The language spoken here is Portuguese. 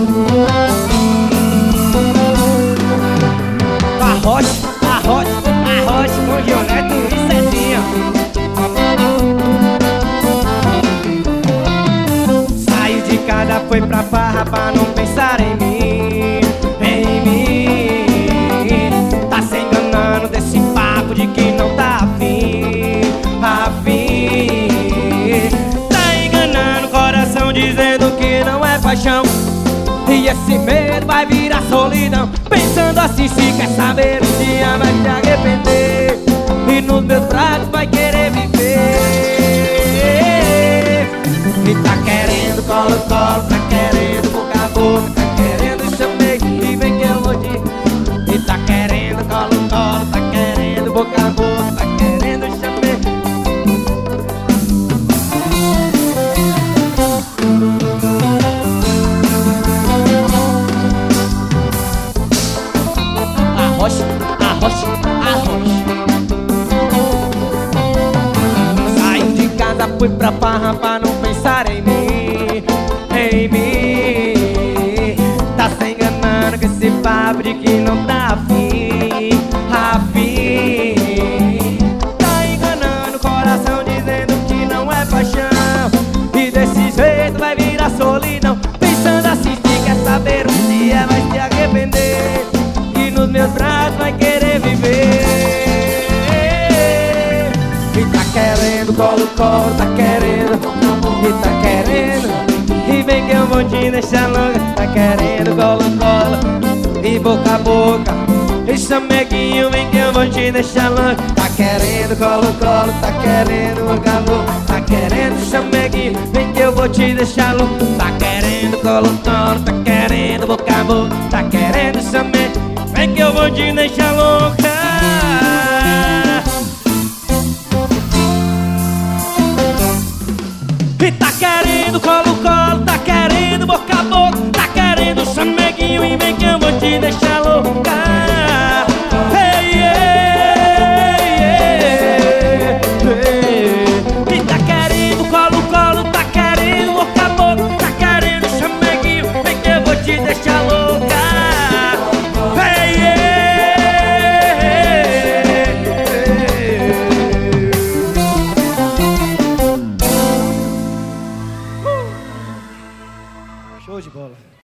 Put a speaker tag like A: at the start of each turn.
A: Arrocha com Gilneto e Cezinha. Saiu de casa, foi pra farra pra não pensar em mim. Em mim. Tá se enganando desse papo de que não tá afim. Tá enganando o coração dizendo que não é paixão. E esse medo vai virar solidão. Pensando assim, se quer saber, um dia vai se arrepender. E nos meus braços vai querer viver. E tá querendo colo, colo, tá querendo boca a boca, tá querendo chamei e vem que eu vou te. E tá querendo colo, colo, tá querendo boca a boca, tá querendo chamei. Arrocha. Saiu de casa, fui pra farra pra não pensar em mim. Em mim. Tá se enganando com esse papo de que não tá afim. Tá enganando o coração dizendo que não é paixão. E desse jeito vai virar solidão. Pensando assim, se quer saber, um dia vai se arrepender. Nos meus braços vai querer viver. E tá querendo colo, colo, tá querendo. E tá querendo. E vem que eu vou te deixar louca. Tá querendo colo, colo e boca a boca. E chameguinho, vem que eu vou te deixar louca. Tá querendo colo, colo, tá querendo boca a boca. Tá querendo chameguinho, vem que eu vou te deixar louca. Tá querendo colo, colo, tá querendo boca a boca. Tá querendo chameguinho, vem que eu vou te deixar louca. E tá querendo colo, colo, tá querendo boca a boca. Tá querendo chameguinho e vem que eu vou te deixar louca.